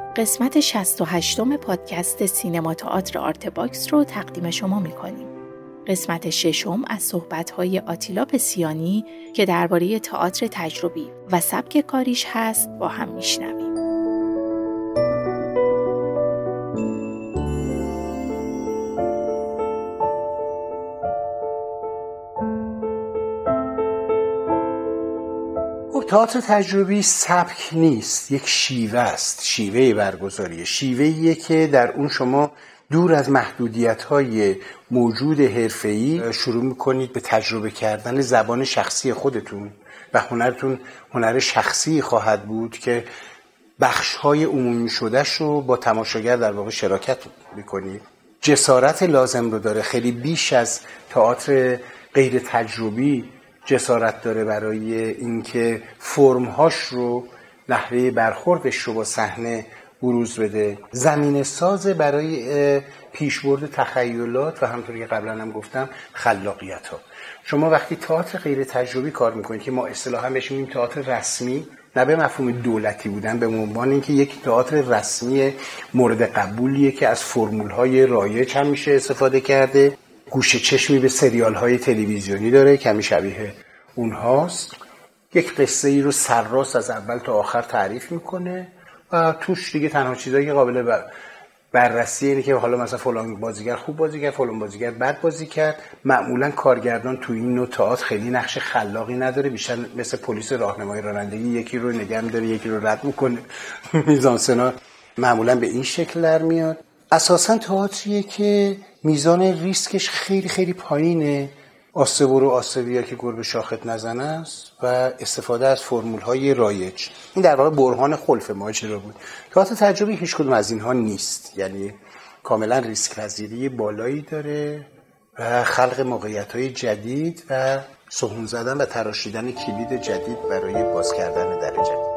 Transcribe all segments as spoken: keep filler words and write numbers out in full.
قسمت شصت و هشتم پادکست سینما تئاتر آرتباکس رو تقدیم شما می‌کنیم. قسمت ششم از صحبت‌های آتیلا پسیانی که درباره تئاتر تجربی و سبک کاریش هست با هم میشنویم. تئاتر تجربی سبک نیست، یک شیوه است، شیوه برگزاری، شیوهیه که در اون شما دور از محدودیت‌های موجود حرفه‌ای شروع می‌کنید به تجربه کردن زبان شخصی خودتون و هنرتون هنر شخصی خواهد بود که بخش‌های عمومی شدهش رو با تماشاگر در واقع شراکت می‌کنید. جسارت لازم رو داره، خیلی بیش از تئاتر غیر تجربی جسارت داره برای اینکه فرم‌هاش رو، نحوه برخوردش رو با صحنه بروز بده. زمینه ساز برای پیشبرد تخیلات و همونطوری که قبلا هم گفتم خلاقیت‌ها. شما وقتی تئاتر غیر تجربی کار میکنید که ما اصطلاحاً بهش میگیم تئاتر رسمی، نه به مفهوم دولتی بودن، به عنوان اینکه یک تئاتر رسمی مورد قبولیه که از فرمول‌های رایج هم میشه استفاده کرده، گوشه چشمی به سریال‌های تلویزیونی داره، کمی شبیه اونهاست، یک قصه ای رو سرراست از اول تا آخر تعریف میکنه و توش دیگه تنها چیزایی که قابل بر... بررسی اینه که حالا مثلا فلان بازیگر خوب بازی کرد، فلان بازیگر بد بازی کرد. معمولا کارگردان تو این نوع تئاتر خیلی نقش خلاقی نداره، بیشتر مثل پلیس راهنمای رانندگی یکی رو نگه می‌داره یکی رو رد میکنه. میزانسنا معمولا به این شکل در میاد. اساسا تئاتریه که میزان ریسکش خیلی خیلی پایینه، آسه برو آسه بیا که گربه شاخت نزنه است و استفاده از فرمول‌های رایج. این در واقع برهان خلف ماجرا بود. تئاتر تجربی هیچ کدوم از اینها نیست، یعنی کاملا ریسک پذیری بالایی داره و خلق موقعیت‌های جدید و سهون زدن و تراشیدن کلید جدید برای باز کردن در جدید.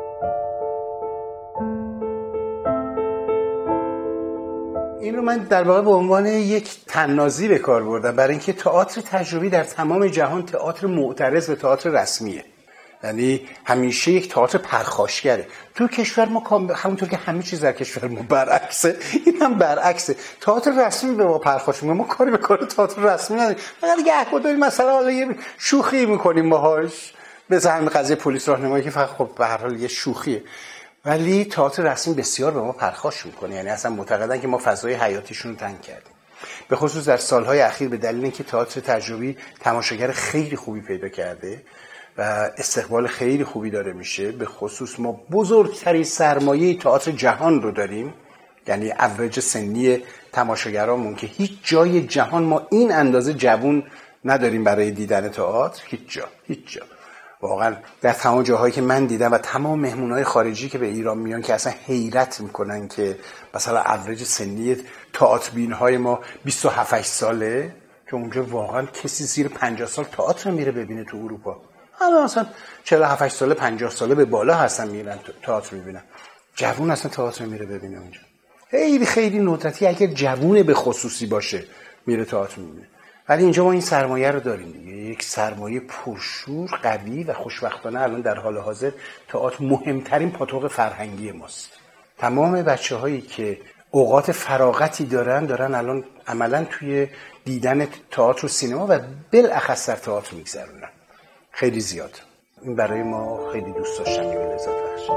این رو من در واقع به عنوان یک طنازی به کار بردم برای اینکه تئاتر تجربی در تمام جهان تئاتر معترض به تئاتر رسمیه، یعنی همیشه یک تئاتر پرخاشگره. تو کشور ما همونطور که همه چیز در کشور ما برعکسه، این هم برعکسه. تئاتر رسمی به ما پرخاش میکنه، ما کاری به کار تئاتر رسمی نداریم. فقط گهگاه داریم مثلا حالا یه شوخی میکنیم باهاش، مثل همین قضیه پلیس راهنمایی که فقط خب به هر حال یه شوخیه. ولی تئاتر رسمی بسیار به ما پرخاش میکنه، یعنی اصلا معتقدن که ما فضای حیاتیشون رو تنگ کردیم. به خصوص در سالهای اخیر به دلیل اینکه تئاتر تجربی تماشاگر خیلی خوبی پیدا کرده و استقبال خیلی خوبی داره میشه، به خصوص ما بزرگترین سرمایه تئاتر جهان رو داریم، یعنی اوریج سنی تماشاگرامون که هیچ جای جهان ما این اندازه جوون نداریم برای دیدن تئاتر، هیچ جا هیچ جا واقعا. در تمام جاهایی که من دیدم و تمام مهمونای خارجی که به ایران میان که اصلا حیرت میکنن که مثلا اوریج سنی تئاتر بین‌های ما بیست و هفت ساله، که اونجا واقعا کسی زیر پنجاه سال تئاتر میره ببینه تو اروپا. حالا مثلا چهل و هفت ساله پنجاه ساله به بالا هستن میرن تئاتر میبینن. جوون اصلا تئاتر میره ببینه اونجا. خیلی خیلی ندرتی اگر جوون به خصوصی باشه میره تئاتر میبینه. ولی اینجا ما این سرمایه رو داریم دیگه، یک سرمایه پرشور، قوی و خوشبختانه الان در حال حاضر تئاتر مهمترین پاتوق فرهنگی ماست. تمام بچه‌هایی که اوقات فراغتی دارن دارن الان عملاً توی دیدن تئاتر و سینما و بالاخص در تئاتر میگذرونن. خیلی زیاد. این برای ما خیلی دوست داشتنی و لذت بخش.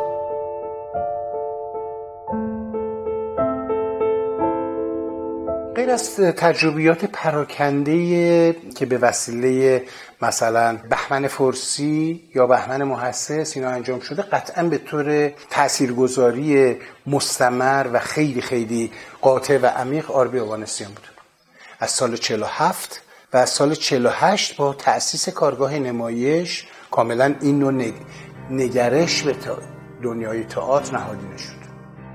غیر از تجربیات پراکنده که به وسیله مثلا بهمن فرسی یا بهمن محسس اینا انجام شده، قطعاً به طور تاثیرگذاری مستمر و خیلی خیلی قاطع و عمیق آر بی اوانسیان بود. از سال چهل و هفت و از سال چهل و هشت با تأسیس کارگاه نمایش کاملا این نوع نگرش به دنیای تئاتر نهادینه شد.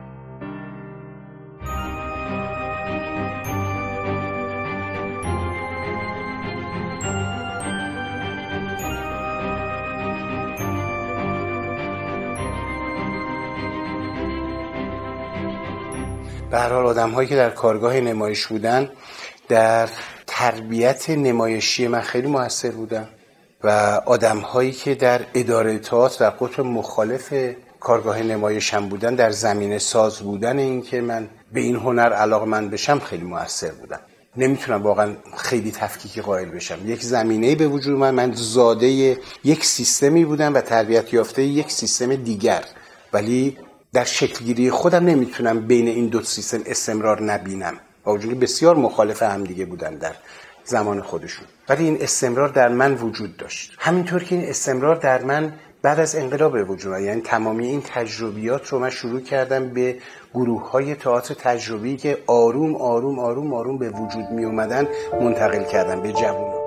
به هر حال آدم‌هایی که در کارگاه نمایش بودن در تربیت نمایشی من خیلی موثر بودن و آدم‌هایی که در اداره تئاتر در قطب مخالف کارگاه نمایشم بودن، در زمینه ساز بودن، این که من به این هنر علاقه‌مند بشم خیلی مؤثر بودن. نمیتونم واقعا خیلی تفکیکی قائل بشم. یک زمینه‌ای به وجود من من زاده یک سیستمی بودم و تربیت یافته یک سیستم دیگر، ولی در شکلگیری خودم نمیتونم بین این دو سیستم استمرار نبینم، با وجودی بسیار مخالف هم دیگه بودن در زمان خودشون، ولی این استمرار در من وجود داشت. همینطور که این استمرار در من بعد از انقلاب به وجود آمد، یعنی تمامی این تجربیات رو من شروع کردم به گروه‌های تئاتر تجربی که آروم آروم آروم آروم به وجود می اومدن منتقل کردم به جوانان.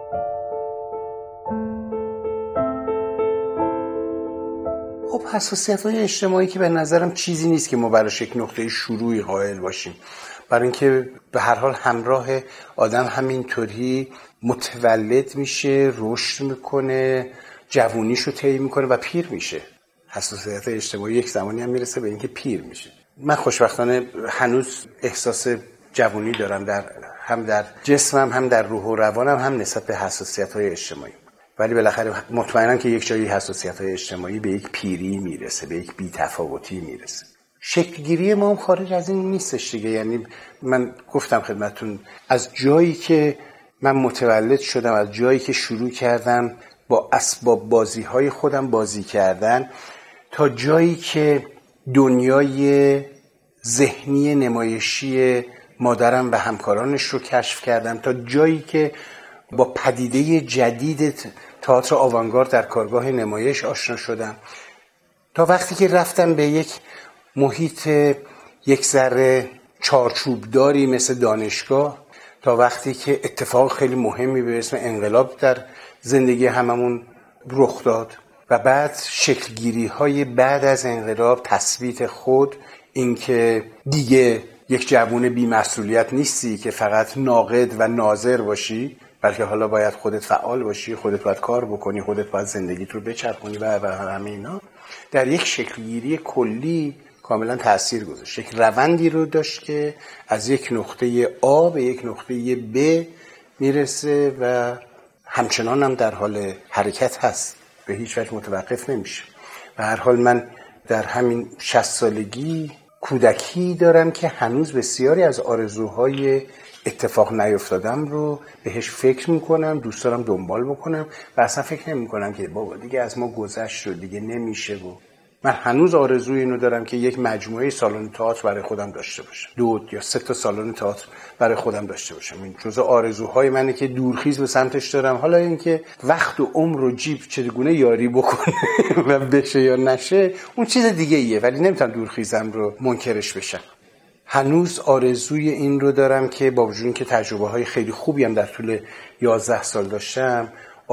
خب حساسیت‌های اجتماعی که به نظرم چیزی نیست که ما براش یک نقطه شروعی قائل باشیم، برای اینکه به هر حال همراه آدم همینطوری متولد میشه، رشد میکنه، جوونیشو طی میکنه و پیر میشه. حساسیت اجتماعی یک زمانی هم میرسه به اینکه پیر میشه. من خوشبختانه هنوز احساس جوونی دارم، در هم در جسمم هم در روح و روانم، هم نسبت به حساسیت‌های اجتماعی، ولی بالاخره مطمئنم که یک جایی حساسیت‌های اجتماعی به یک پیری میرسه، به یک بی‌تفاوتی میرسه. شکلگیری ما هم خارج از این نیستش دیگه. یعنی من گفتم خدمتتون، از جایی که من متولد شدم، از جایی که شروع کردم با اسباب بازی‌های خودم بازی کردن، تا جایی که دنیای ذهنی نمایشی مادرم و همکارانش رو کشف کردم، تا جایی که با پدیده جدید تئاتر آوانگارد در کارگاه نمایش آشنا شدم، تا وقتی که رفتم به یک محیط یک ذره چارچوبداری مثل دانشگاه، تا وقتی که اتفاق خیلی مهمی به اسم انقلاب در زندگی هممون رخ داد و بعد شکلگیری های بعد از انقلاب، تثبیت خود، اینکه دیگه یک جوون بی‌مسئولیت نیستی که فقط ناقد و ناظر باشی، بلکه حالا باید خودت فعال باشی، خودت باید کار بکنی، خودت باید زندگیت رو بچرخونی و و همه اینا در یک شکلگیری کلی کاملا تأثیر گذاشت. یک روندی رو داشت که از یک نقطه آ به یک نقطه ب میرسه و همچنان هم در حال حرکت هست، به هیچ وجه متوقف نمیشه. به هر حال من در همین شصت سالگی کودکی دارم که هنوز بسیاری از آرزوهای اتفاق نیفتادم رو بهش فکر میکنم، دوست دارم دنبال بکنم و اصلا فکر نمیکنم که بابا دیگه از ما گذشت و دیگه نمیشه. و من هنوز آرزوی اینو دارم که یک مجموعه سالن تئاتر برای خودم داشته باشم، دو یا سه تا سالن تئاتر برای خودم داشته باشم. این جزء آرزوهای منه که دورخیز به سمتش دارم. حالا اینکه وقت و عمر و جیب چگونه یاری بکنه و بشه یا نشه اون چیز دیگه ایه، ولی نمیتونم دورخیزم رو منکرش بشم. هنوز آرزوی این رو دارم که با وجود اینکه تجربه های خیلی خوبی هم در طول یازده سال داشتم،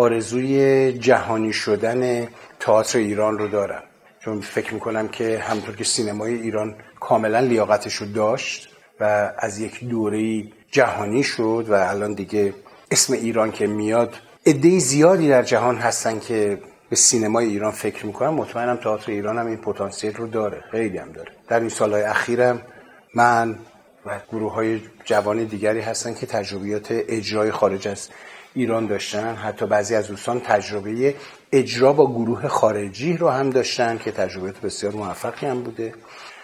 آرزوی جهانی شدن تئاتر ایران رو دارم، چون فکر میکنم که همونطور که سینمای ایران کاملا لیاقتش رو داشت و از یک دوره‌ای جهانی شد و الان دیگه اسم ایران که میاد عده زیادی در جهان هستن که به سینمای ایران فکر میکنن، مطمئنم تئاتر ایران هم این پتانسیل رو داره، خیلی هم داره. در این سالهای اخیرم من و گروه‌های جوان دیگری هستن که تجربیات اجرای خارج از ایران داشتن، حتی بعضی از دوستان تجربه اجرا با گروه خارجی رو هم داشتن که تجربیات بسیار موفقی هم بوده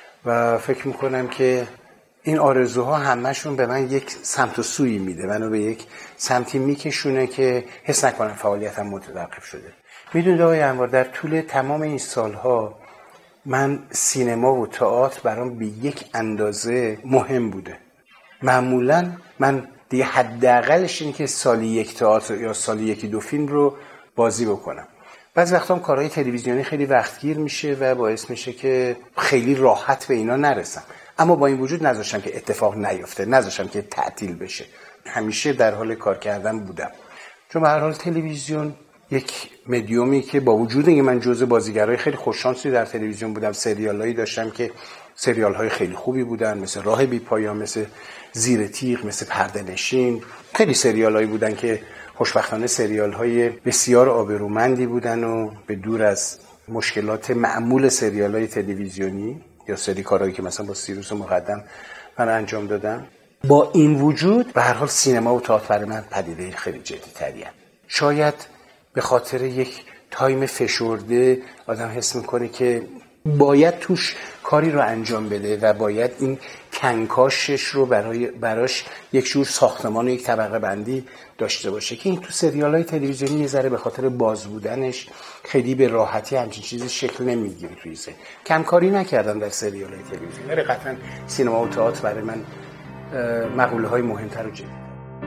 و فکر میکنم که این آرزوها همشون به من یک سمت و سویی میده، منو به یک سمتی میکشونه که حس نکنم فعالیتم متوقف شده. میدونید آقای انوار، در طول تمام این سالها من سینما و تئاتر برام به یک اندازه مهم بوده. معمولا من دیگه حداقلش این که سالی یک تئاتر یا سالی یکی دو فیلم رو بازی بکنم. بعضی وقتا هم کارهای تلویزیونی خیلی وقتگیر میشه و باعث میشه که خیلی راحت به اینا نرسم، اما با این وجود نذاشتم که اتفاق نیفته، نذاشتم که تعطیل بشه، همیشه در حال کار کردن بودم. چون به هر حال تلویزیون یک مدیومی که با وجود اینکه من جزء بازیگرای خیلی خوششانسی در تلویزیون بودم، سریالایی داشتم که سریال‌های خیلی خوبی بودن، مثل راه بی پایان، مثل زیر تیغ، مثل پرده نشین، خیلی سریالایی بودن که خوشبختانه سریال‌های بسیار آبرومندی بودن و به دور از مشکلات معمول سریال‌های تلویزیونی یا سری کارهایی که مثلا با سیروس مقدم من انجام دادم. با این وجود به هر حال سینما و تئاتر برای من پدیده خیلی جدی‌تریه. شاید به خاطر یک تایم فشرده آدم حس میکنه که باید توش کاری رو انجام بده و باید این کنکاشش رو برای براش یک جور ساختمان و یک طبقه بندی داشته باشه که این تو سریال‌های تلویزیونی یه ذره به خاطر باز بودنش خیلی به راحتی همچین چیزی شکل نمیگیره. توی سه کمکاری نکردن در سریال‌های تلویزیونی، ولی قطعاً سینما و تئاتر برای من مقوله‌های مهمتر رو جلو.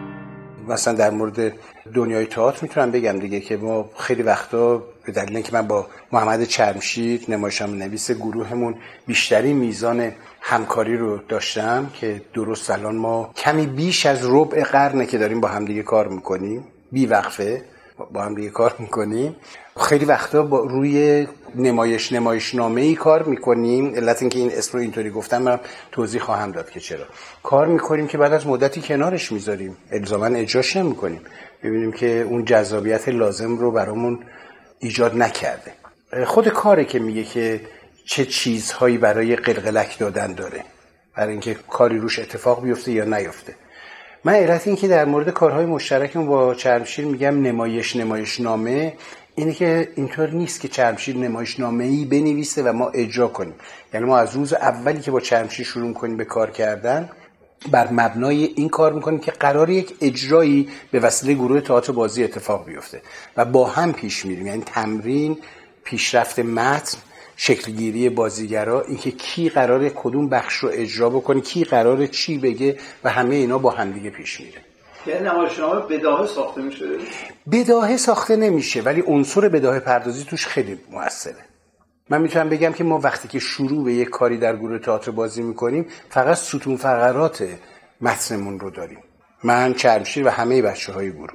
مثلا در مورد دنیای تئاتر میتونم بگم دیگه که ما خیلی وقتا به دلیل اینکه من با محمد چرمشیر نمایشنامه‌نویس گروهمون بیشتری میزان همکاری رو داشتم که درست الان ما کمی بیش از ربع قرنه که داریم با همدیگه کار میکنیم، بی وقفه با همدیگه کار میکنیم. خیلی وقتا با روی نمایش نمایشنامه‌ای کار میکنیم. علت اینکه این اسم رو اینطوری گفتم من توضیح خواهم داد که چرا کار میکنیم که بعد از مدتی کنارش میذاریم، الزاما اجراش نمیکنیم، ببینیم که اون جذابیت لازم رو برامون ایجاد نکرده. خود کاره که میگه که چه چیزهایی برای قلقلک دادن داره، برای اینکه کاری روش اتفاق بیفته یا نیفته. من علت این که در مورد کارهای مشترکم با چرمشیر میگم نمایش نمایشنامه اینه که اینطور نیست که چرمشیر نمایشنامه‌ای بنویسه و ما اجرا کنیم. یعنی ما از روز اولی که با چرمشیر شروع کنیم به کار کردن بر مبنای این کار میکنیم که قرار یک اجرایی به وسیله گروه تئاتر بازی اتفاق بیفته و با هم پیش میریم. یعنی تمرین، پیشرفت متن، شکلگیری بازیگرا، اینکه کی قراره کدوم بخش رو اجرا بکنه، کی قراره چی بگه و همه اینا با هم دیگه پیش میره. یعنی نمایشنامه بداهه ساخته میشه؟ بداهه ساخته نمیشه، ولی عنصر بداهه پردازی توش خیلی موثره. من میتونم بگم که ما وقتی که شروع به یک کاری در گروه تئاتر بازی میکنیم فقط ستون فقرات متنمون رو داریم، من، چرمشیر و همه بچه‌های گروه،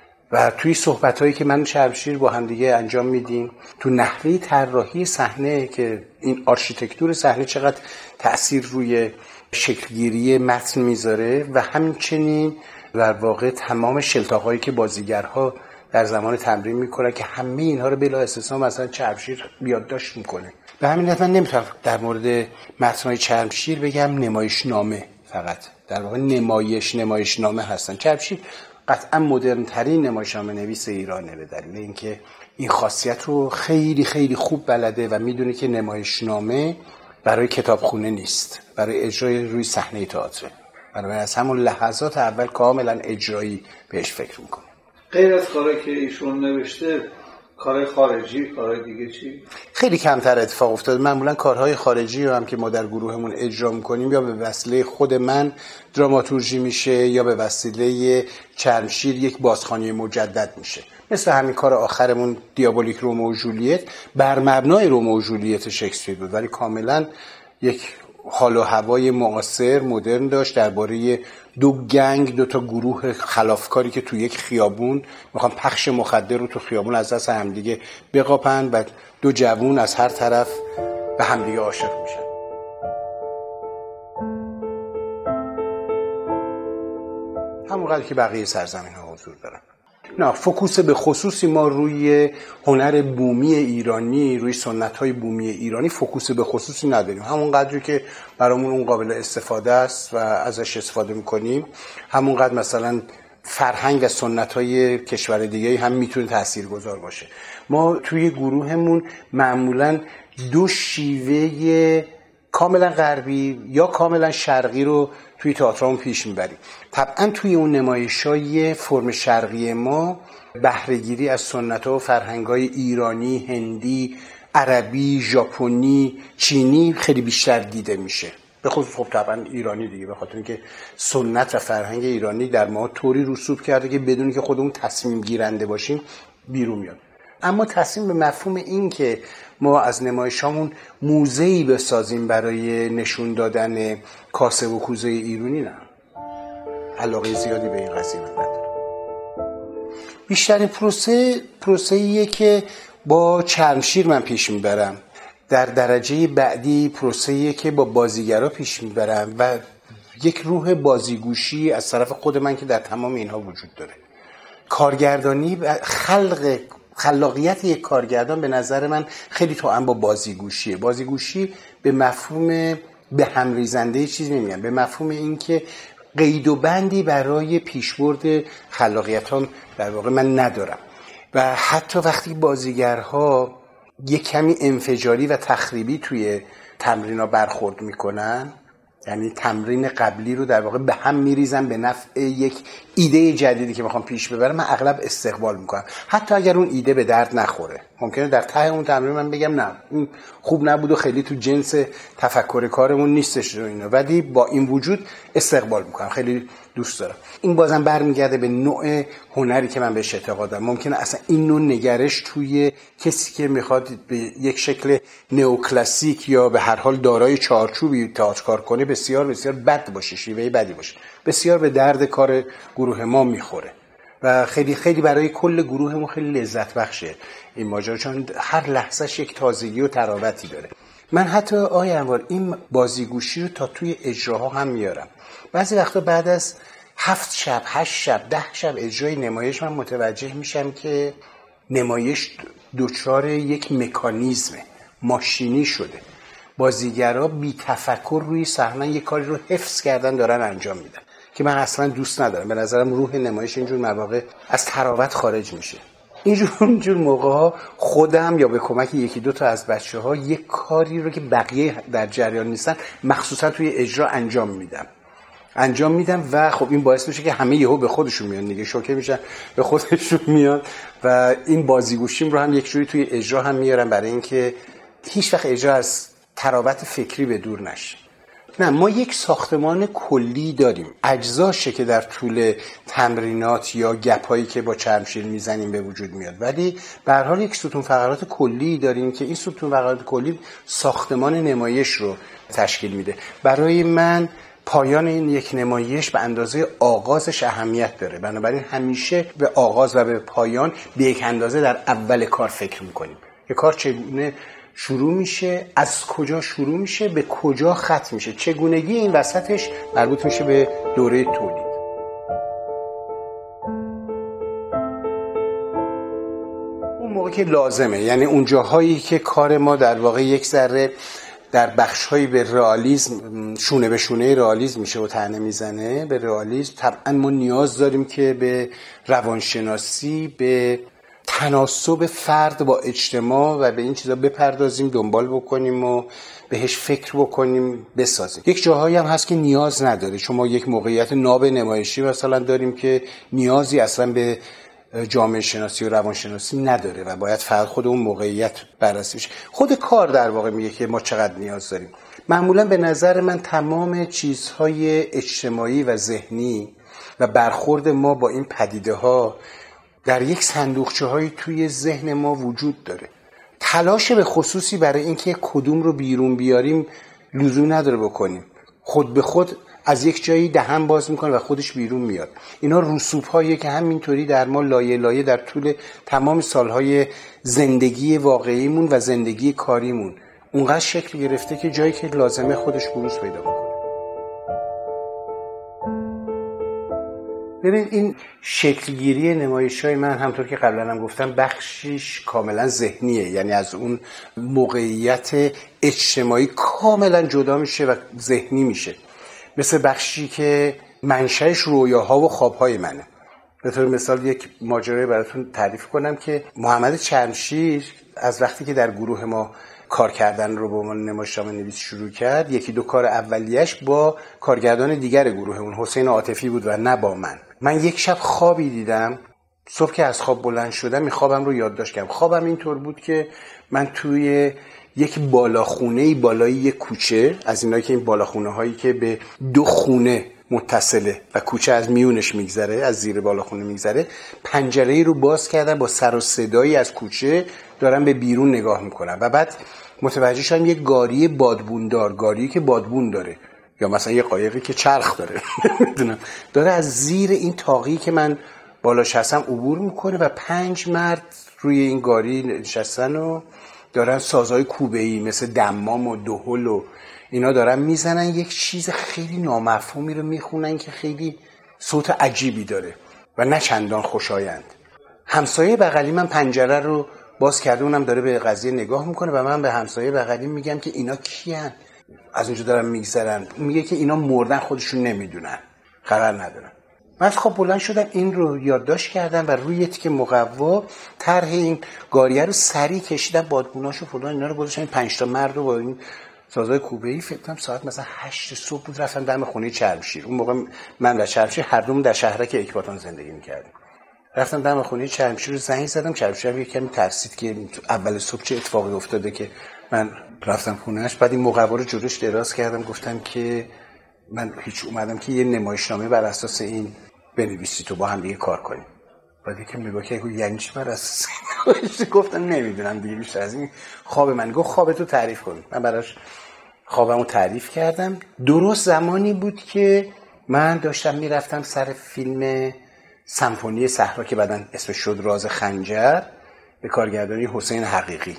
و توی صحبت‌هایی که من چرمشیر با هم دیگه انجام میدیم، تو نحوه طراحی صحنه که این آرشیتکتور صحنه چقدر تأثیر روی شکلگیری متن میذاره و همچنین در واقع تمام شلتاق‌هایی که بازیگرها در زمان تمرین میکنن که همه اینها رو بلا استثنا مثلا چرمشیر یادداشت میکنه. به همین علت من نمیتونم در مورد متن‌های چرمشیر بگم نمایشنامه، فقط در واقع نمایش نمایشنامه هستن. چرمشیر قطعا مدرن ترین نمایشنامه نویس ایرانه به دلیل اینکه این خاصیت رو خیلی خیلی خوب بلده و میدونه که نمایشنامه برای کتابخونه نیست، برای اجرای روی صحنه تئاتر. برای از همون لحظات اول کاملا اجرایی بهش فکر میکنه. غیر از کارهایی که ایشون نوشته، کارهای خارجی، کارهای دیگه چی؟ خیلی کمتر اتفاق افتاد. معمولا کارهای خارجی رو هم که ما در گروهمون اجرا میکنیم یا به وسیله خود من دراماتورژی میشه یا به وسیله چرمشیر یک بازخوانی مجدد میشه. مثل همین کار آخرمون دیابولیک رومئو و جولیت بر مبنای رومئو و جولیت شکسپیر بود، ولی کاملا یک حال و هوای معاصر مدرن داشت درباره دو گنگ، دو تا گروه خلافکاری که تو یک خیابون میخوان پخش مخدر رو تو خیابون از دست همدیگه بقاپن و دو جوون از هر طرف به همدیگه عاشق میشن. همونقدر که بقیه سرزمین ها حضور دارن. نه، فوکوس به خصوصی ما روی هنر بومی ایرانی، روی سنت‌های بومی ایرانی فوکوس به خصوصی نداریم. همون قدری که برامون اون قابل استفاده است و ازش استفاده می‌کنیم، همون قدر مثلا فرهنگ و سنت‌های کشور دیگه هم میتونه تاثیرگذار باشه. ما توی گروهمون معمولاً دو شیوه کاملا غربی یا کاملا شرقی رو توی تئاترمون پیش میبریم. طبعا توی اون نمایش‌های فرم شرقی ما بهره‌گیری از سنت‌ها و فرهنگ‌های ایرانی، هندی، عربی، ژاپنی، چینی خیلی بیشتر دیده میشه. به خصوص خب طبعا ایرانی دیگه، به خاطر اینکه سنت و فرهنگ ایرانی در ما طوری رسوب کرده که بدون که خودمون تصمیم گیرنده باشیم بیرون میاد. اما تصمیم به مفهوم این که ما از نمایشامون موزه‌ای بسازیم برای نشون دادن کاسه و کوزه ایرانی، نه، علاقه زیادی به این قضیه ندارم. بیشترین پروسه پروسه‌ایه که با چرمشیر من پیش میبرم. در درجه بعدی پروسه‌ایه که با بازیگرا پیش میبرم و یک روح بازیگوشی از طرف خود من که در تمام اینها وجود داره. کارگردانی خلق خلاقیت یک کارگردان به نظر من خیلی توأم با بازیگوشیه. بازیگوشی به مفهوم به هم ریزنده چیزی نمیگم، به مفهوم این که قید و بندی برای پیشبرد خلاقیتام در واقع من ندارم و حتی وقتی بازیگرها یک کمی انفجاری و تخریبی توی تمرینا برخورد میکنن، یعنی تمرین قبلی رو در واقع به هم میریزن به نفع یک ایده جدیدی که میخوام پیش ببرم، من اغلب استقبال میکنم حتی اگر اون ایده به درد نخوره. ممکنه در ته اون تمرین من بگم نه این خوب نبود و خیلی تو جنس تفکر کارمون نیستش و اینا، ولی با این وجود استقبال میکنم، خیلی دوست دارم. این بازم برمیگرده به نوع هنری که من بهش اعتقاد دارم. ممکنه اصلا این نوع نگرش توی کسی که میخواد به یک شکل نئوکلاسیک یا به هر حال دارای چارچوبی تئاتر کار کنه بسیار بسیار بد باشه، شیوه بدی باشه، بسیار به درد کار گروه ما میخوره و خیلی خیلی برای کل گروهمون خیلی لذت بخشه این ماجرا، چون هر لحظهش یک تازگی و تراوتی داره. من حتی آقای انوار این بازیگوشی رو تا توی اجراها هم میارم. بعضی وقتا بعد از هفت شب، هشت شب، ده شب اجرای نمایش من متوجه میشم که نمایش دچار یک مکانیزم ماشینی شده. بازیگرا بی تفکر روی صحنه یک کاری رو حفظ کردن دارن انجام میدن که من اصلا دوست ندارم. به نظرم روح نمایش اینجور مواقع از تراوت خارج میشه. اینجور اینجور موقع‌ها خودم یا به کمک یکی دو تا از بچه‌ها یک کاری رو که بقیه در جریان نیستن مخصوصا توی اجرا انجام میدم. انجام میدم و خب این باعث میشه که همه یهو به خودشون میان دیگه، شوکه میشن به خودشون میان و این بازیگوشیم رو هم یک جوری توی اجرا هم میارم برای اینکه هیچ وقت اجرا از تراوت فکری به دور نشه. نه، ما یک ساختمان کلی داریم، اجزاشه که در طول تمرینات یا گپایی که با چرمشیر میزنیم به وجود میاد، ولی به هر حال یک ستون فقرات کلی داریم که این ستون فقرات کلی ساختمان نمایش رو تشکیل میده. برای من پایان این یک نمایش به اندازه آغازش اهمیت داره، بنابراین همیشه به آغاز و به پایان به یک اندازه در اول کار فکر میکنیم که کار چگونه شروع میشه، از کجا شروع میشه، به کجا ختم میشه، چگونگی این وسطش مربوط میشه به دوره تولید. اون موقع که لازمه، یعنی اون جاهایی که کار ما در واقع یک ذره در بخش‌هایی به رئالیسم، شونه به شونه رئالیسم میشه و طعنه میزنه به رئالیسم، طبعا ما نیاز داریم که به روانشناسی، به تناسب فرد با اجتماع و به این چیزا بپردازیم، دنبال بکنیم و بهش فکر بکنیم، بسازیم. یک جاهایی هم هست که نیاز نداره. شما یک موقعیت ناب نمایشی مثلا داریم که نیازی اصلا به جامعه شناسی و روانشناسی نداره و باید فقط خود اون موقعیت بررسی بشه. خود کار در واقع میگه که ما چقدر نیاز داریم. معمولا به نظر من تمام چیزهای اجتماعی و ذهنی و برخورد ما با این پدیده ها در یک صندوقچه های توی ذهن ما وجود داره. تلاش به خصوصی برای اینکه کدوم رو بیرون بیاریم لزوم نداره بکنیم. خود به خود از یک جایی دهن باز میکنه و خودش بیرون میاد. اینا رسوب هایی که همینطوری در ما لایه لایه در طول تمام سالهای زندگی واقعیمون و زندگی کاریمون اونقدر شکل گرفته که جایی که لازمه خودش بروز پیدا میکنه. ببین این شکلگیری نمایش‌های من همطور که قبلا هم گفتم بخشیش کاملا ذهنیه، یعنی از اون موقعیت اجتماعی کاملا جدا میشه و ذهنی میشه. مثل بخشی که منشأش رویاها و خوابهای منه. به طور مثال یک ماجرای براتون تعریف کنم که محمد چرمشیر از وقتی که در گروه ما کار کردن رو به عنوان نمایشنامه‌نویس شروع کرد، یکی دو کار اولیش با کارگردان دیگر گروهمون حسین عاطفی بود و نه با من. من یک شب خوابی دیدم، صبح که از خواب بلند شدم این خوابم رو یادداشت کردم. خوابم اینطور بود که من توی یک بالاخونه بالای یک کوچه، از اینایی که این بالاخونه هایی که به دو خونه متصله و کوچه از میونش میگذره، از زیر بالاخونه میگذره، پنجره‌ای رو باز کردم، با سر و صدایی از کوچه دارم به بیرون نگاه میکنم و بعد متوجه شدم یک گاری بادبوندار، گاری که بادبون داره یا مثلا یه قایقی که چرخ داره میدونم داره از زیر این تاقی که من بالاش هستم عبور میکنه و پنج مرد روی این گاری نشستن و دارن سازهای کوبه‌ای مثل دمام و دهل و اینا دارن میزنن، یک چیز خیلی نامفهومی رو میخونن که خیلی صوت عجیبی داره و نه چندان خوشایند. همسایه بغلی من پنجره رو باز کرده، اونم داره به قضیه نگاه میکنه و من به همسایه بغلی میگم که اینا کیان؟ از اونجا دارن میگذرن. میگه که اینا مردن، خودشون نمیدونن، خبر ندارن. من خب بلند شدم این رو یادداشت کردم و روی تیکه مقوا طرح این گاریه رو سریع کشیدم، بادگوناشو فلان اینا رو گذاشتم. این پنج تا مرد رو با این سازای کوبه‌ای فکر کنم ساعت مثلا هشت صبح بود رفتم دم خونه چرمشیر. اون موقع من و چرمشیر هر دومون در شهرک اکباتان زندگی می‌کردیم. رفتم دم خونه چرمشیر رو زنگ زدم. چرمشیر یک کمی ترسید که اول صبح چه اتفاقی افتاده که من رفتم خونه‌اش. بعد این مقوا رو جلوش دراز کردم، گفتم که من هیچ اومدم که یه نمایشنامه بر اساس این بنویسی تو با هم دیگه کار کنیم. بعد یکم نگاه کرد یعنی چی بر اساس این؟ گفتم نمیدونم دیگه بیشتر از این. خواب من گفت خواب تو تعریف کن. من براش خوابمو تعریف کردم. درست زمانی بود که من داشتم میرفتم سر فیلم سمفونی صحرا که بعداً اسمش شد راز خنجر به کارگردانی حسین حقیقی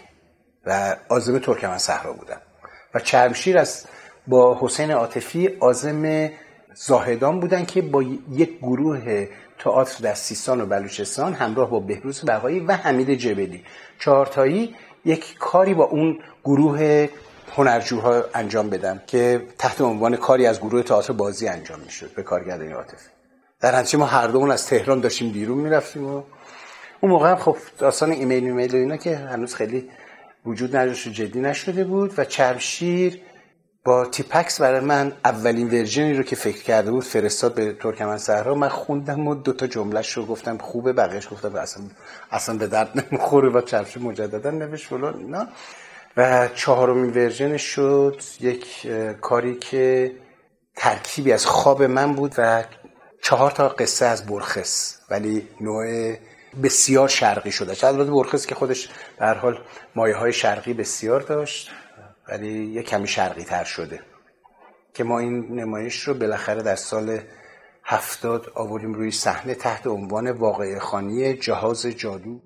و عازم ترکمنصحرا بودم و چرمشیر از با حسین عاطفی عازم زاهدان بودن که با یک گروه تئاتر در سیستان و بلوچستان همراه با بهروز بقایی و حمید جبلی چهارتایی یک کاری با اون گروه هنرجوها انجام بدم که تحت عنوان کاری از گروه تئاتر بازی انجام میشد به کارگردانی عاطفی. در نتیجه ما هر دومون از تهران داشتیم بیرون میرفتیم و اون موقع هم خب داستان ایمیل ایمیل و اینا که هنوز خیلی وجود نداشت و جدی نشده بود و چرمشیر با تیپکس برای من اولین ورژنی رو که فکر کرده بود فرستاد به ترکمنصحرا. من خوندم و دو تا جمله‌اش رو گفتم خوبه، بقیه‌اش گفتم اصلا اصلا به درد نمیخوره و چرمشیر مجددا نوشت فلان اینا و چهارمین ورژن شد یک کاری که ترکیبی از خواب من بود و چهار تا قصه از برخس ولی نوع بسیار شرقی شده. البته برخس که خودش به هر حال مایه‌های شرقی بسیار داشت ولی یه کمی شرقی تر شده که ما این نمایش رو بالاخره در سال هفتاد آوردیم روی صحنه تحت عنوان واقعه خوانی جهاز جادو.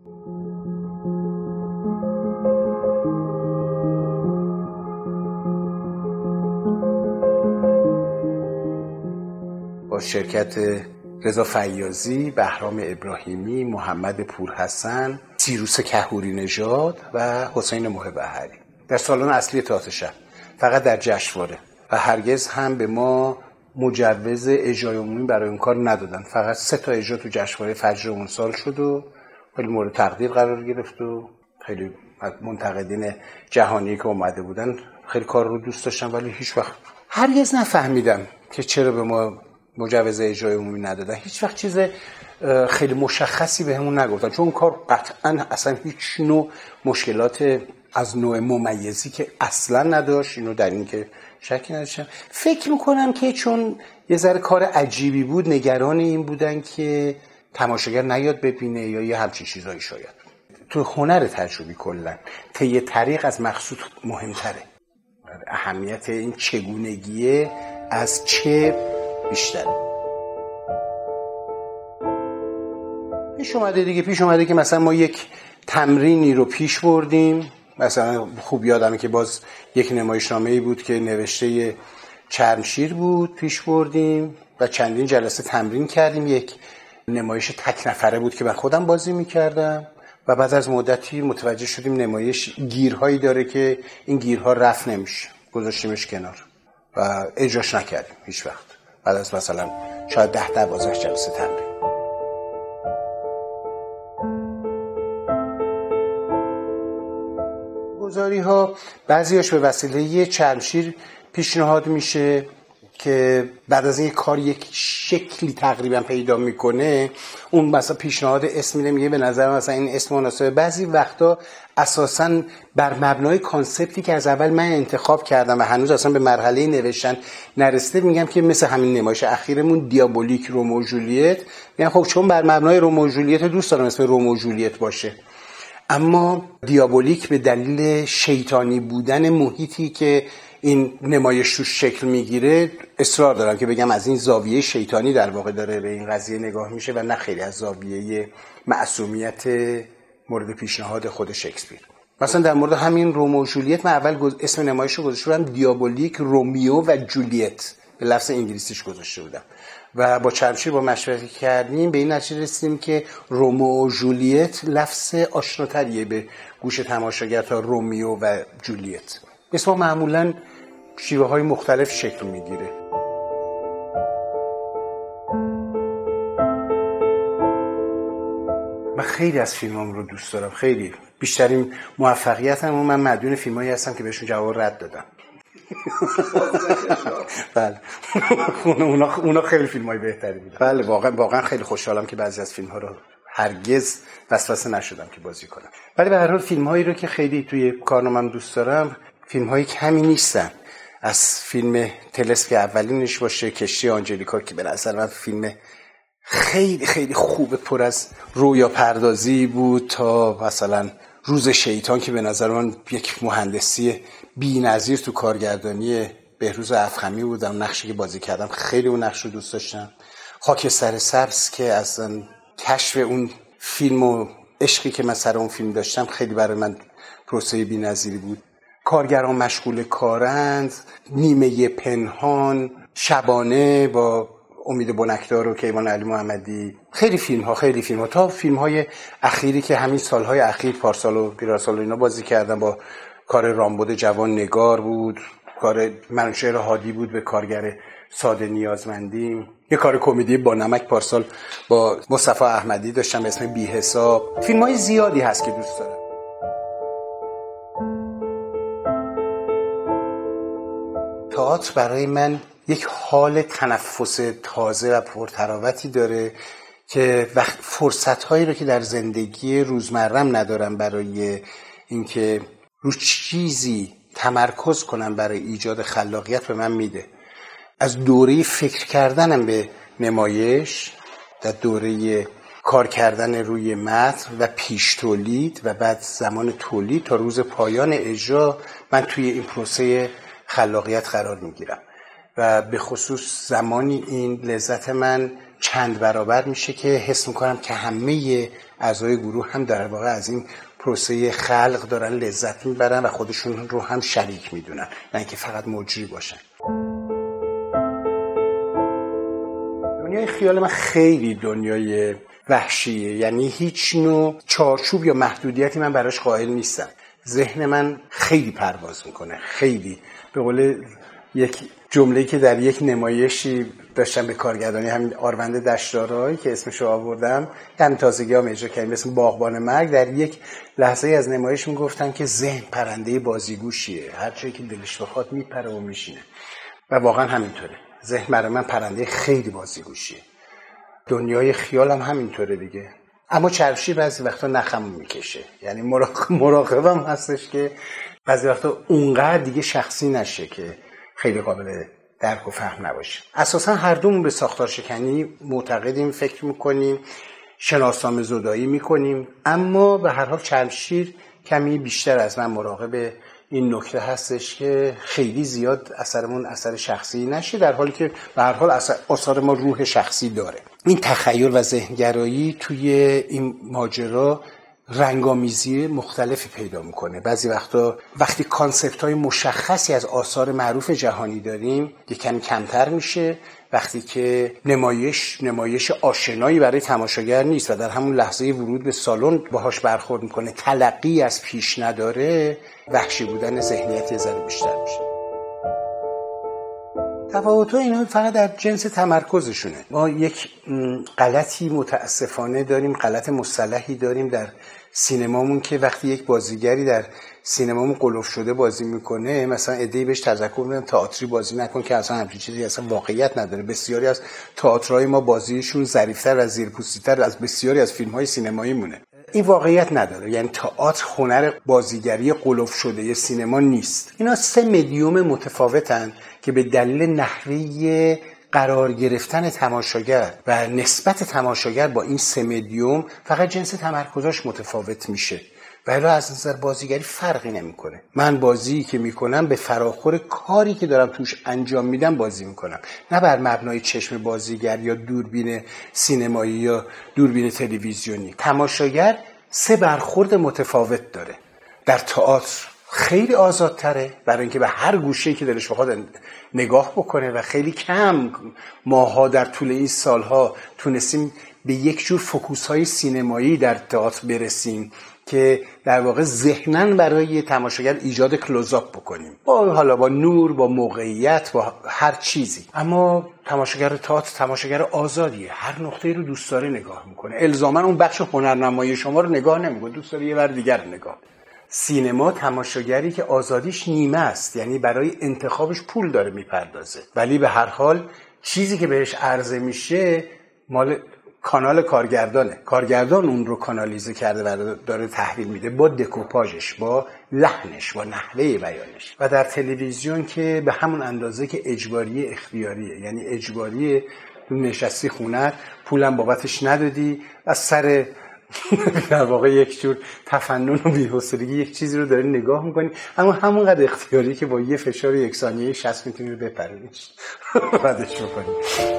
با شرکت رضا فیاضی، بهرام ابراهیمی، محمد پورحسن، سیروس کهوری نژاد و حسین محبهری در سالن اصلی تئاتر شهر، فقط در جشنواره و هرگز هم به ما مجوز اجرای عمومی برای اون کار ندادن. فقط سه تا اجرا تو جشنواره فجر اون سال شد و خیلی مورد تقدیر قرار گرفت و خیلی منتقدین جهانی که اومده بودن خیلی کار رو دوست داشتن ولی هیچ وقت هرگز نفهمیدم که چرا به ما مجوز اجرای عمومی ندادن. هیچ وقت چیز خیلی مشخصی بهمون نگفتن چون کار قطعا اصلا هیچ نوع مشکلات از نوع ممیزی که اصلا نداشت، اینو در این که شکی نداشتم. فکر میکنم که چون یه ذره کار عجیبی بود نگران این بودن که تماشاگر نیاد ببینه یا یه همچین چیزایی. شاید تو هنر تجربی کلا طی طریق از مقصود مهمتره. اهمیت این چگونگیه از چه بیشتره. پیش اومده دیگه پیش اومده که مثلا ما یک تمرینی رو پیش بردیم. مثلا خوب یادمه که باز یک نمایشنامه‌ای بود که نوشته چرمشیر بود، پیش بردیم و چندین جلسه تمرین کردیم. یک نمایش تک نفره بود که من خودم بازی میکردم و بعد از مدتی متوجه شدیم نمایش گیرهایی داره که این گیرها رفع نمیشه، گذاشتیمش کنار و اجراش نکردیم هیچ وقت بعد از مثلا شاید ده دوازده جلسه تمرین. گزاری ها بعضیاش به وسیله چرمشیر پیشنهاد میشه که بعد از این کار یک شکلی تقریبا پیدا میکنه، اون مثلا پیشنهاد اسم میده، میگه به نظر مثلا این اسم مناسبه. بعضی وقتا اساساً بر مبنای کانسپتی که از اول من انتخاب کردم و هنوز اصلا به مرحله نوشتن نرسیده میگم که مثل همین نمایش اخیرمون دیابولیک رومو و جولیت، میگم خب چون بر مبنای رومو و جولیت دوست دارم اسم رومو و جولیت باشه، اما دیابولیک به دلیل شیطانی بودن محیطی که این نمایش رو شکل میگیره اصرار دارم که بگم از این زاویه شیطانی در واقع داره به این قضیه نگاه میشه و نه خیلی از زاویه معصومیت مورد پیشنهاد خود شکسپیر. مثلا در مورد همین رومو و جولیت من اول اسم نمایش رو گذاشته بودم دیابولیک رومیو و جولیت، به لفظ انگلیسیش گذاشته بودم و با چرمشیر با مشورت کردیم به این نتیجه رسیدیم که رومو و جولیت لفظ آشناتریه به گوش تماشاگر تا رومیو و جولیت. اسمها معمولاً شیوه های مختلف شکل میگیره. من خیلی از فیلمام رو دوست دارم، خیلی. بیشترین موفقیتم و من مدیون فیلمایی هستم که بهشون جواب رد دادم. بله. اونا اونا خیلی فیلمای بهتری بودن. بله واقعا واقعا خیلی خوشحالم که بعضی از فیلم‌ها رو هرگز وسوسه نشدم که بازی کنم. ولی به هر حال فیلم‌هایی رو که خیلی توی کارنامه‌ام دوست دارم، فیلم‌های کمی نیستن. از فیلم طلسم که اولینش باشه، کشتی آنجلیکا، که به نظر من فیلم خیلی خیلی خوب، پر از رویا پردازی بود، تا مثلا روز شیطان که به نظر من یک مهندسی بی‌نظیر تو کارگردانی بهروز افخمی بودم. نقشی که بازی کردم خیلی اون نقش رو دوست داشتم. خاکستر سبز که اصلا کشف اون فیلم و عشقی که من سر اون فیلم داشتم خیلی برای من پروسه بی‌نظیری بود. کارگران مشغول کارند، نیمه پنهان، شبانه با امید بنکدار و کیوان علی محمدی، خیلی فیلم ها خیلی فیلم ها تا فیلم های اخیری که همین سالهای اخیر پارسال و پیراسال و اینا بازی کردم. با کار رامبد جوان نگار بود، کار منوچهر هادی بود به کارگر ساده نیازمندی، یه کار کمدی با نمک پارسال با مصطفی احمدی داشتم به اسم بی حساب. فیلم های زیادی هست که دوست دارم. تئاتر برای من یک حال تنفس تازه و پرتراوتی داره که وقت فرصت‌هایی رو که در زندگی روزمرم ندارم برای اینکه رو چیزی تمرکز کنم برای ایجاد خلاقیت به من میده. از دوره فکر کردنم به نمایش، در دوره کار کردن روی متن و پیش تولید و بعد زمان تولید تا روز پایان اجرا، من توی این پروسه خلاقیت قرار میگیرم و به خصوص زمانی این لذت من چند برابر میشه که حس میکنم که همه اعضای گروه هم در واقع از این پروسه خلق دارن لذت میبرن و خودشون رو هم شریک میدونن، نه اینکه فقط مجری باشن. دنیای خیال من خیلی دنیای وحشیه، یعنی هیچ نوع چارچوب یا محدودیتی من براش قائل نیستم. ذهن من خیلی پرواز میکنه، خیلی. به قول یک جمله‌ای که در یک نمایشی داشتم به کارگردانی همین آروند دشتارایی که اسمشو آوردم، همین تازگی هم اجرا کردیم، اسم باغبان مرگ، در یک لحظه از نمایش میگفتن که ذهن پرنده بازیگوشیه، هر چیزی که دلش بخواد میپره و میشینه. و واقعا همینطوره. ذهن برای من پرنده خیلی بازیگوشیه. دنیای خیال هم همینطوره دیگه. اما چرشی بعضی وقتا نخمون میکشه، یعنی مراقبم هستش که بعضی وقتا اونقدر دیگه شخصی نشه که خیلی قابل درک و فهم نباشه. اساسا هر دومون به ساختار شکنی معتقدیم، فکر میکنیم، شناسنامه زدایی میکنیم، اما به هر حال چرشیر کمی بیشتر از من مراقب این نکته هستش که خیلی زیاد اثرمون اثر شخصی نشه، در حالی که به هر حال اثر ما روح شخصی داره. این تخیل و ذهنگرایی توی این ماجرا رنگامیزی مختلفی پیدا میکنه. بعضی وقتا وقتی کانسپت های مشخصی از آثار معروف جهانی داریم یکم کمتر میشه، وقتی که نمایش نمایش آشنایی برای تماشاگر نیست و در همون لحظه ورود به سالن باهاش برخورد میکنه، تلقی از پیش نداره، وحشی بودن ذهنیت یه ذره بیشتر میشه. تفاوت‌ها اینا فقط در جنس تمرکزشونه. ما یک غلطی متاسفانه داریم، غلط مصطلحی داریم در سینمامون که وقتی یک بازیگری در سینمامون قلوف شده بازی میکنه، مثلا عده‌ای بهش تذکر میدن تئاتری بازی نکن که اصلا همچین چیزی اصلا واقعیت نداره. بسیاری از تئاترهای ما بازیشون ظریف‌تر و زیرپوستی‌تر از بسیاری از فیلم‌های سینمایی مونه. این واقعیت نداره. یعنی تئاتر هنر بازیگری قلوف شده سینما نیست. اینا سه مدیوم متفاوتن که به دلیل نحوه قرار گرفتن تماشاگر و نسبت تماشاگر با این سه مدیوم فقط جنس تمرکزش متفاوت میشه و الا از نظر بازیگری فرقی نمیکنه. من بازی که میکنم به فراخور کاری که دارم توش انجام میدم بازی میکنم، نه بر مبنای چشم بازیگر یا دوربین سینمایی یا دوربین تلویزیونی. تماشاگر سه برخورد متفاوت داره. در تئاتر خیلی آزادتره برای اینکه به هر گوشه‌ای که دلش بخواد نگاه بکنه و خیلی کم ماها در طول این سالها تونستیم به یک جور فوکوس‌های سینمایی در تئاتر برسیم که در واقع ذهناً برای تماشاگر ایجاد کلوزآپ بکنیم، با حالا با نور، با موقعیت، با هر چیزی. اما تماشاگر تئاتر تماشاگر آزادیه، هر نقطه‌ای رو دوست داره نگاه میکنه، الزاماً اون بخش هنرنمایی شما رو نگاه نمیکنه، دوست داره یه ور دیگر نگاه. سینما تماشاگری که آزادیش نیمه است، یعنی برای انتخابش پول داره میپردازه، ولی به هر حال چیزی که بهش عرضه میشه مال کانال کارگردانه، کارگردان اون رو کانالیزه کرده و داره تحویل میده با دکوپاژش، با لحنش، با نحوه بیانش. و در تلویزیون که به همون اندازه که اجباری اختیاریه، یعنی اجباری نشستی خونه، پولم بابتش ندادی، از سر در واقع یک جور تفنن و بی‌حوصلگی یک چیزی رو داری نگاه میکنی، اما همونقدر اختیاری که با یه فشار یک ثانیه شصت میتونی رو بپرونیش ردش بکنی.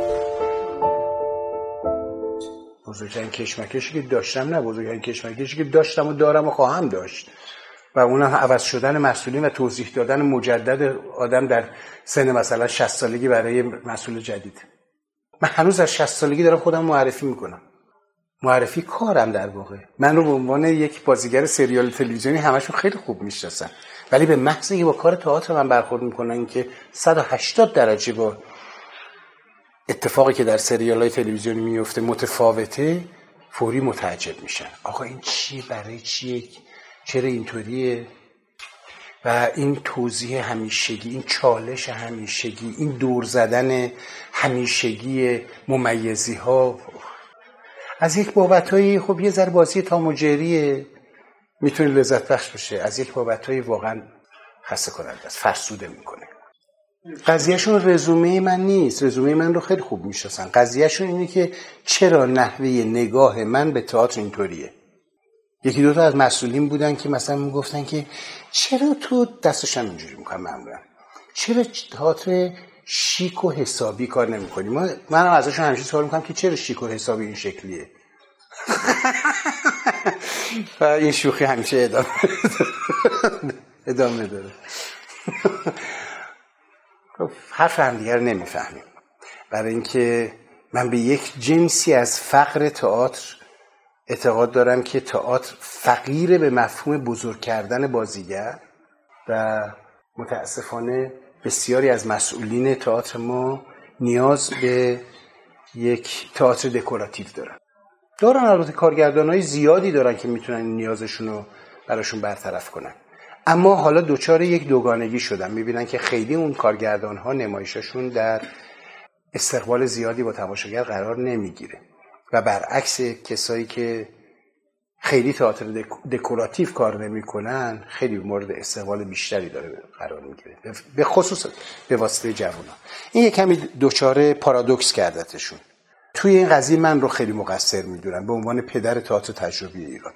بزرگترین کشمکشی که داشتم نه بزرگترین کشمکشی که داشتم و دارم و خواهم داشت و اونم عوض شدن مسئولین و توضیح دادن مجدد آدم در سن مثلا شصت سالگی برای مسئول جدید. من هنوز از شصت سالگی دارم خودم معرفی میکنم، معرفی کارم در واقع. من رو به عنوان یک بازیگر سریال تلویزیونی همشون خیلی خوب میشناسن، ولی به محض اینکه با کار تئاتر من برخورد میکنن که صد و هشتاد درجه با اتفاقی که در سریال‌های تلویزیونی میفته متفاوته، فوری متعجب میشن. آقا این چی؟ برای چیه؟ چرا اینطوریه؟ و این توضیح همیشگی، این چالش همیشگی، این دور زدن همیشگی ممیزی ها از یک بابتایی خب یه ذره بازی تام و جریه، میتونه لذت بخش باشه، از یک بابتایی واقعا خسته کننده است، فرسوده میکنه. قضیهشون رزومه من نیست، رزومه من رو خیلی خوب میشناسن. قضیهشون اینه که چرا نحوه نگاه من به تئاتر اینطوریه. یکی دو تا از مسئولین بودن که مثلا میگفتن که چرا تو دستشم اینجوری میکنم، معمولا چرا تئاتر شیک و حسابی کار نمیکنی؟ من منم ازشون همیشه سوال میکنم که چرا شیک و حسابی این شکلیه. و این شوخی همیشه ادامه ادامه داره. حرف هم دیگر نمیفهمیم، برای اینکه من به یک جنسی از فقر تئاتر اعتقاد دارم که تئاتر فقیر به مفهوم بزرگ کردن بازیگر و متاسفانه بسیاری از مسئولین تئاتر ما نیاز به یک تئاتر دکوراتیو دارن. دارن البته کارگردانای زیادی دارن که میتونن نیازشون رو براشون برطرف کنن، اما حالا دوچار یک دوگانگی شدن، میبینن که خیلی اون کارگردان ها نمایششون در استقبال زیادی با تماشاگر قرار نمیگیره و برعکس کسایی که خیلی تئاتر دکوراتیو کار نمیکنن خیلی مورد استقبال بیشتری داره قرار میگیره، به خصوص به واسطه جوونا. این یک کمی دوچار پارادوکس کردتشون. توی این قضیه من رو خیلی مقصر میدونم به عنوان پدر تئاتر تجربی ایران.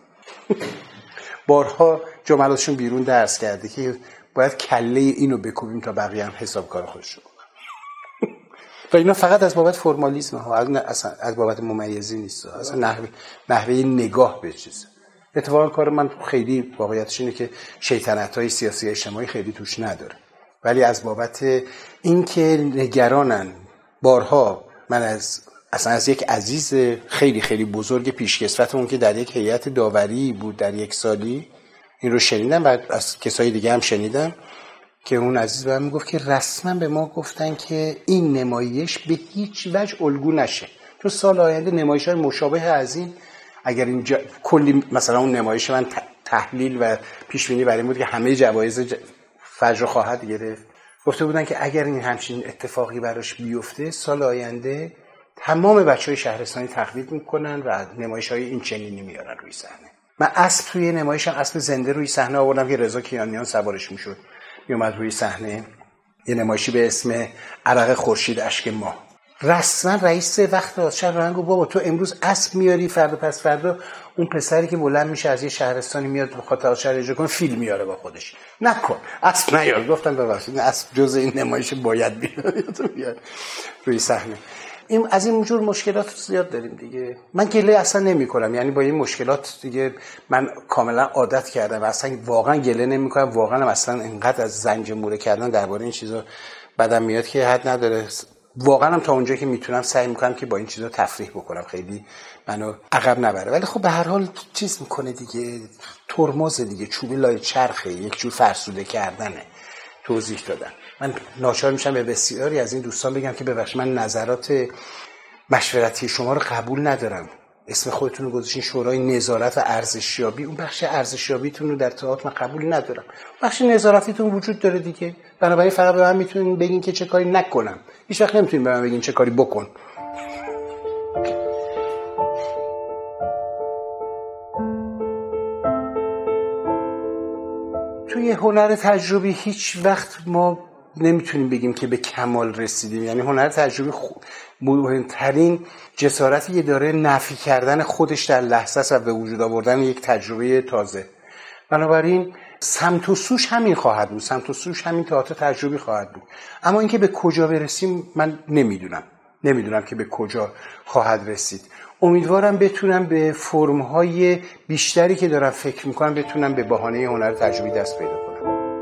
بارها جملاتشون بیرون درس کرده که باید کله اینو بکوبیم تا بقیه هم حساب کار خودشو بکنن. و اینا فقط از بابت فرمالیسم ها، اصلا از بابت ممیزی نیست، اصلا نحوه نحوه نگاه به چیزه. اتفاقا کار من خیلی واقعیتش اینه که شیطنت‌های سیاسی اجتماعی خیلی توش نداره، ولی از بابت اینکه نگرانن. بارها من از اصلا از یک عزیز خیلی خیلی بزرگ پیشکسوتمون که در یک هیئت داوری بود در یک سالی این رو شنیدم و از کسای دیگه هم شنیدم که اون عزیز به من میگفت که رسما به ما گفتن که این نمایش به هیچ وجه الگو نشه، تو سال آینده نمایش‌های مشابه از این اگر این جا... کلی مثلا اون نمایش من تحلیل و پیش بینی برای بود که همه جوایز ج... فجر خواهد گرفت. گفته بودن که اگر این همچین اتفاقی براش بیفته سال آینده تمام بچهای شهرستانی تقلید میکنن و نمایش‌های این چنینی میارن روی صحنه. من اسب توی نمایشم اسب زنده روی صحنه آوردم که رضا کیانیان سوارش میشد، میومد روی صحنه، یه نمایشی به اسم عرق خورشید اشک ماه. رسما رئیس وقت دادشاه رنگ گفت بابا تو امروز اسب میاری، فردا پس فردا اون پسری که بلند میشه از یه شهرستانی میاد بخواد دادشاه اجرا کنه فیلم میاره با خودش، نکن اسب نیار. گفتم ببخشید اسب جزء این نمایش باید بیاد روی صحنه. این از این جور مشکلات زیاد داریم دیگه. من گله اصلا نمی کنم، یعنی با این مشکلات دیگه من کاملا عادت کردم و اصلا واقعا گله نمی کنم. واقعا اصلا اینقدر از زنج موره کردن درباره این چیزا بدم میاد که حد نداره. واقعا هم تا اونجایی که میتونم سعی میکنم که با این چیزا تفریح بکنم، خیلی منو عقب نبره. ولی خب به هر حال چیز میکنه دیگه، ترمز دیگه، چوب لای چرخه، یک جور فرسوده کردنه. توضیح دادم. من ناچار میشم به بسیاری از این دوستان بگم که ببخشید من نظرات مشورتی شما رو قبول ندارم. اسم خودتون رو گذاشتین شورای نظارت و ارزشیابی، اون بخش ارزشیابیتون رو در تئاتر من قبول ندارم. بخش نظارتیتون وجود داره دیگه، بنابراین فقط به من میتونین بگین که چه کاری نکنم، هیچ وقت نمیتونین به من بگین چه کاری بکن. توی هنر تجربی هیچ وقت ما نمیتونیم بگیم که به کمال رسیدیم. یعنی هنر تجربی مهمترین جسارتی که داره نفی کردن خودش در لحظه است و به وجود آوردن یک تجربه تازه. بنابراین سمت و سوش همین خواهد بود، سمت و سوش همین تئاتر تجربی خواهد بود. اما اینکه به کجا برسیم من نمیدونم نمیدونم که به کجا خواهد رسید. امیدوارم بتونم به فرم‌های بیشتری که دارم فکر میکنم بتونم به بهانه هنر تجربی دست پیدا کنم.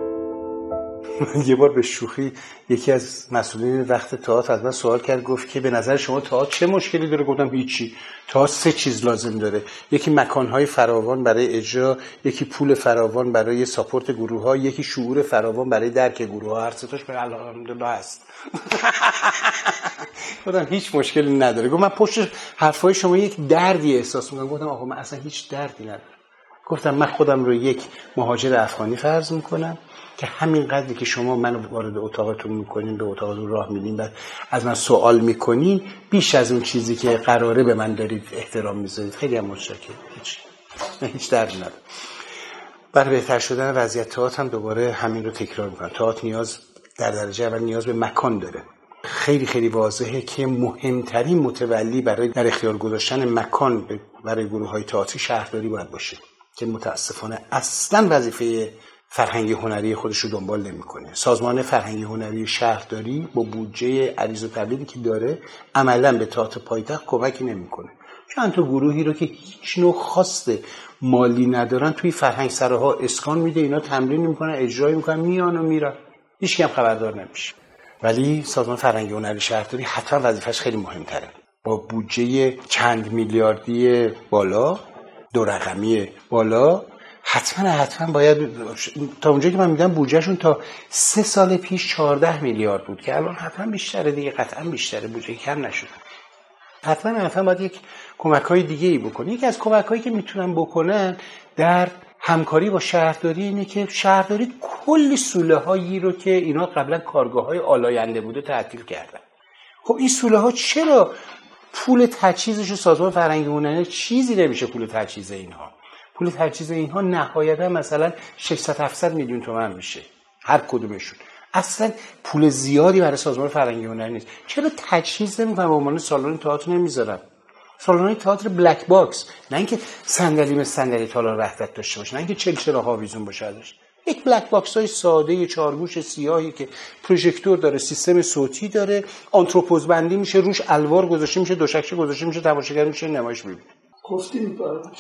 یه بار به شوخی یکی از مسئولین وقت تئاتر از من سوال کرد، گفت که به نظر شما تئاتر چه مشکلی داره؟ گفتم هیچی. تئاتر سه چیز لازم داره، یکی مکان‌های فراوان برای اجرا، یکی پول فراوان برای ساپورت گروه‌ها، یکی شعور فراوان برای درک گروه‌ها. هر سه تاش به الحمدلله هست. گفتم هیچ مشکلی نداره. گفت من پشت حرفای شما یک دردی احساس می‌کنم. گفتم آقا من اصلا هیچ دردی ندارم. گفتم من خودم رو یک مهاجر افغانی فرض می‌کنم که همین قدری که شما منو وارد اتاقتون میکنین، به اتاقتون راه میدین و از من سوال میکنین، بیش از اون چیزی که قراره به من دارید احترام میذارید. خیلی هم متشکرم. هیچ هیچ دردی نداره. برای بهتر شدن وضعیت تئاتر هم دوباره همین رو تکرار میکنم. تئاتر نیاز در درجه اول نیاز به مکان داره. خیلی خیلی واضحه که مهمترین متولی برای در اختیار گذاشتن مکان برای گروه‌های تئاتری شهرداری باید باشه که متاسفانه اصلا وظیفه فرهنگی هنری خودش رو دنبال نمی‌کنه. سازمان فرهنگی هنری شهرداری با بودجه عریض و طویلی که داره عملاً به تئاتر پایتخت کمکی نمی‌کنه. چند تا گروهی رو که هیچ نوع خواست مالی ندارن توی فرهنگ سراها اسکان میده، اینا تمرین می‌کنن، اجرا می‌کنن، میان و میرن، هیچ کی هم خبردار نمیشه. ولی سازمان فرهنگی هنری شهرداری حتما وظیفش خیلی مهم‌تره. با بودجه چند میلیاردی بالا، دو رقمی بالا، حتما حتما باید تا اونجایی که من میدم بودجهشون تا سه سال پیش چهارده میلیارد بود که الان حتما بیشتره دیگه، قطعا بیشتره، بودجه کم نشده. حتما حتما باید یک کمک‌های دیگه‌ای بکنه. یکی از کمک‌هایی که میتونن بکنن در همکاری با شهرداری اینه که شهرداری کلی سوله‌هایی رو که اینا قبلا کارگاه‌های آلاینده بوده تعطیل کردن. خب این سوله‌ها چرا پول تجهیزش رو سازمان فرهنگی هنری چیزی نمیشه پول تجهیز اینها؟ پول تجهیز اینها نهایتا مثلا ششصد هفتصد میلیون تومان میشه هر کدومشون. اصلا پول زیادی برای سازمان فرهنگی هنری نیست. چرا تجهیز نمی‌کنن؟ به عنوان سالن تئاتر نمیذارن؟ سالن تئاتر بلک باکس، نه اینکه صندلی مثل صندلی تالار وحدت داشته باشه، نه اینکه چلچراغ آویزون باشه ازش. یک بلک باکس های ساده چهارگوش سیاهی که پروژکتور داره، سیستم صوتی داره، آنتروپوز بندی میشه، روش الوار گذاشته میشه، دوشکشه گذاشته میشه، تماشاگر میشه نمایش میبینه. گفتیم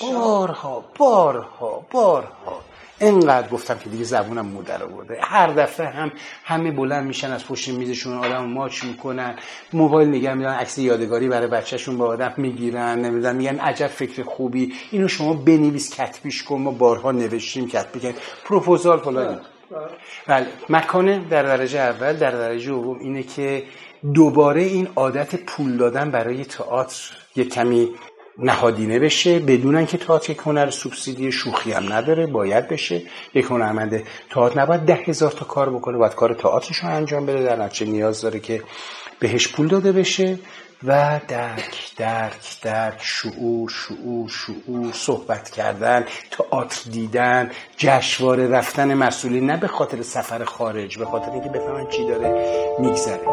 بارها بارها بارها اینقدر گفتم که دیگه زبونم مدر آورده. هر دفعه هم همه بلند میشن از پشت میزشون، آدمو ماچ میکنن، موبایل نگاه میدارن، عکس یادگاری برای بچه‌شون با آدم میگیرن، نمیدونم میگن عجب فکر خوبی، اینو شما بنویس کتبیش کن، ما بارها نوشتیم کتبی کردیم، پروپوزال فلان. بله، مکانه در درجه اول. در درجه دوم اینه که دوباره این عادت پول دادن برای تئاتر یک کمی نهادینه بشه، بدون اینکه تئاتر یک هنر سوبسیدی شوخی هم نداره، باید بشه. یک هنرمند تئاتر نباید ده هزار تا کار بکنه، باید کار تئاترش رو انجام بده، در نتیجه نیاز داره که بهش پول داده بشه. و درک درک درک شعور شعور شعور صحبت کردن، تئاتر دیدن، جشنواره رفتن مسئولین، نه به خاطر سفر خارج، به خاطر اینکه بفهمن چی داره میگذره.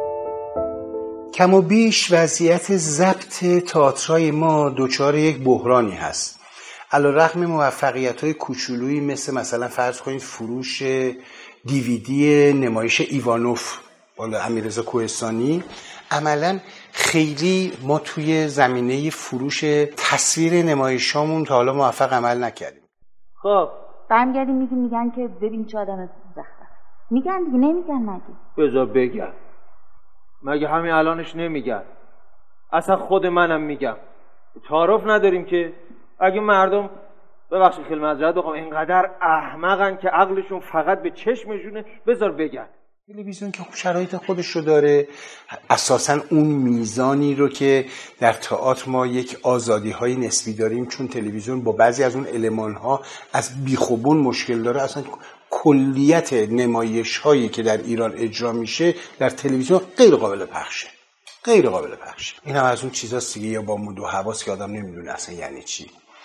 کم و بیش وضعیت ضبط تئاترای ما دچار یک بحرانی هست. علیرغم موفقیت‌های کوچولویی مثل مثلا فرض کنید فروش دیویدی نمایش ایوانوف بالا امیررضا کوهستانی، عملاً خیلی ما توی زمینه فروش تصویر نمایشامون تا حالا موفق عمل نکردیم. خب برمیگردیم میگیم میگن که ببین چه آدم زخم. میگن دیگه، نمیگن نگی. بذار بگم. مگه همین الانش نمیگن؟ اصلا خود منم میگم تعارف نداریم که اگه مردم ببخشید خیلی معذرت بخوام اینقدر احمقن که عقلشون فقط به چشمشونه، بذار بگن. تلویزیون که شرایط خودش رو داره، اساساً اون میزانی رو که در تئاتر ما یک آزادی های نسبی داریم، چون تلویزیون با بعضی از اون المان ها از بیخوبون مشکل داره. اصلا کلیت نمایش هایی که در ایران اجرا میشه در تلویزیون غیر قابل پخشه، غیر قابل پخشه. این هم از اون چیزاست دیگه، یا با مود و حواس که آدم نمیدونه اصلا یعنی چی.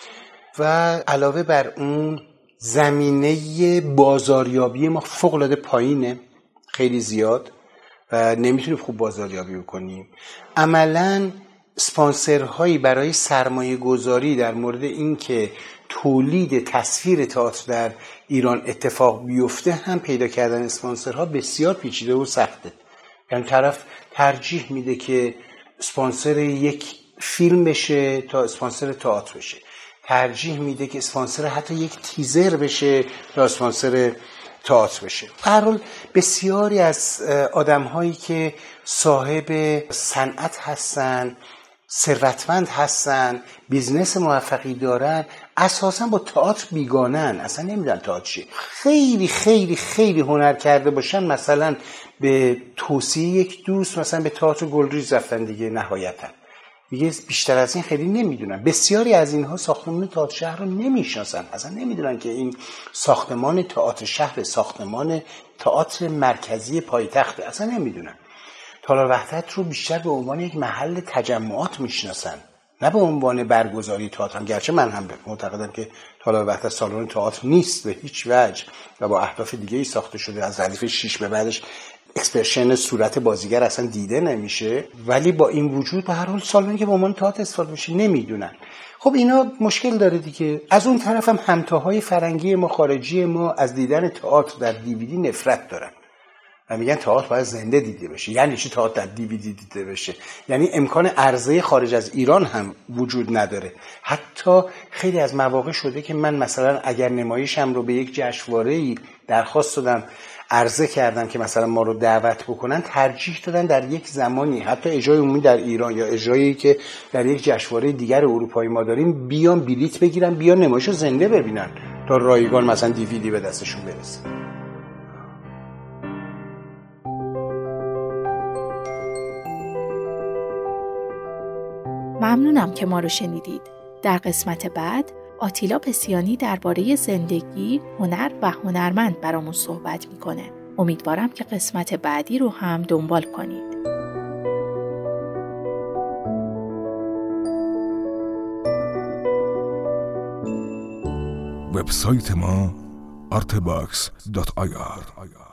و علاوه بر اون زمینه بازاریابی ما فوق العاده پایینه، خیلی زیاد، و نمیتونیم خوب بازاریابی بکنیم. عملاً اسپانسرهایی برای سرمایه گذاری در مورد این که تولید تصویر تئاتر در ایران اتفاق بیفته هم پیدا کردن اسپانسرها بسیار پیچیده و سخته. یعنی طرف ترجیح میده که اسپانسر یک فیلم بشه تا اسپانسر تئاتر بشه، ترجیح میده که اسپانسر حتی یک تیزر بشه تا اسپانسر تئاتر بشه. به هر حال بسیاری از آدم‌هایی که صاحب صنعت هستن، ثروتمند هستن، بیزنس موفقی دارن، اساسا با تئاتر بیگانن، اصلا نمیدونن تئاتر چیه. خیلی خیلی خیلی هنر کرده باشن، مثلا به توصیه یک دوست مثلا به تئاتر گلریز رفتن دیگه، نهایتا دیگه بیشتر از این خیلی نمیدونن. بسیاری از اینها ساختمان تئاتر شهر رو نمیشناسن، اصلا نمیدونن که این ساختمان تئاتر شهر ساختمان تئاتر مرکزی پایتخت، اصلا نمیدونن. تالار وحدت رو بیشتر به عنوان یک محل تجمعات میشناسن، نه به عنوان برگزاری تئاتر. هم گرچه من هم معتقدم که تالار وحدت سالن تئاتر نیست به هیچ وجه و با اهداف دیگه ای ساخته شده، از ردیف شش به بعدش اکسپرشن صورت بازیگر اصلا دیده نمیشه، ولی با این وجود به هر حال سالونی که به عنوان تئاتر استفاده میشه نمیدونن. خب اینا مشکل داره دیگه. از اون طرف هم همتاهای فرنگی ما، خارجی ما، از دیدن تئاتر در دیویدی نفرت دارن و میگن تئاتر باید زنده دیده بشه. یعنی چی تئاتر در دیویدی دیده بشه؟ یعنی امکان عرضه خارج از ایران هم وجود نداره. حتی خیلی از مواقع شده که من مثلا اگر نمایشم رو به یک جشنواره‌ای درخواست دادم، عرضه کردم که مثلا ما رو دعوت بکنن، ترجیح دادن در یک زمانی حتی اجرای عمومی در ایران یا اجرایی که در یک جشنواره دیگر اروپایی ما داریم بیان بلیت بگیرن، بیان نمایش رو زنده ببینن تا رایگان مثلا دیویدی به دستشون برسه. ممنونم که ما رو شنیدید. در قسمت بعد آتیلا پسیانی درباره زندگی، هنر و هنرمند برامون صحبت میکنه. امیدوارم که قسمت بعدی رو هم دنبال کنید. وبسایت ما آرتباکس دات آی آر